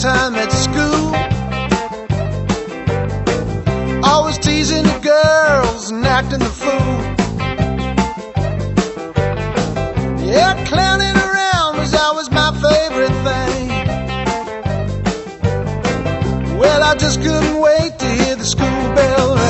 time at school. Always teasing the girls and acting the fool. Yeah, clowning around was always my favorite thing. Well, I just couldn't wait to hear the school bell ring.